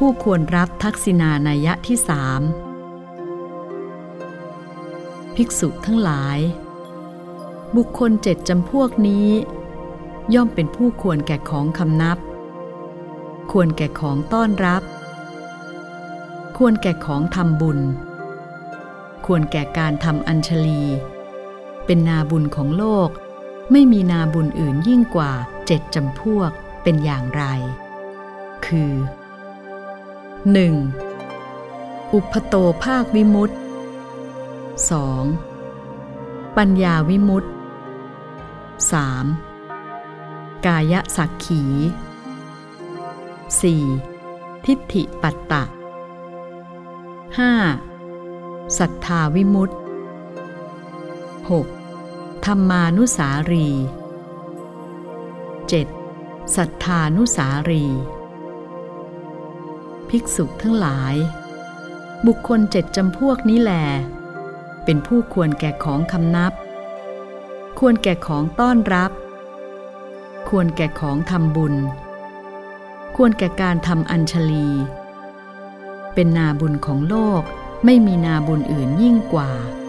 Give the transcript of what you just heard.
ผู้ควรรับทักษิณานัยยะที่สามภิกษุทั้งหลายบุคคล7จำพวกนี้ย่อมเป็นผู้ควรแก่ของคำนับควรแก่ของต้อนรับควรแก่ของทำบุญควรแก่การทำอัญชลีเป็นนาบุญของโลกไม่มีนาบุญอื่นยิ่งกว่า7จำพวกเป็นอย่างไรคือ 1. อุปโตภาควิมุตติ 2. ปัญญาวิมุตติ 3. กายสักขี 4. ทิฏฐิปัตตะ 5. สัทธาวิมุตติ 6. ธัมมานุสารี 7. สัทธานุสารีภิกษุทั้งหลายบุคคล7จำพวกนี้แลเป็นผู้ควรแก่ของคำนับควรแก่ของต้อนรับควรแก่ของทำบุญควรแก่การทำอัญชลีเป็นนาบุญของโลกไม่มีนาบุญอื่นยิ่งกว่า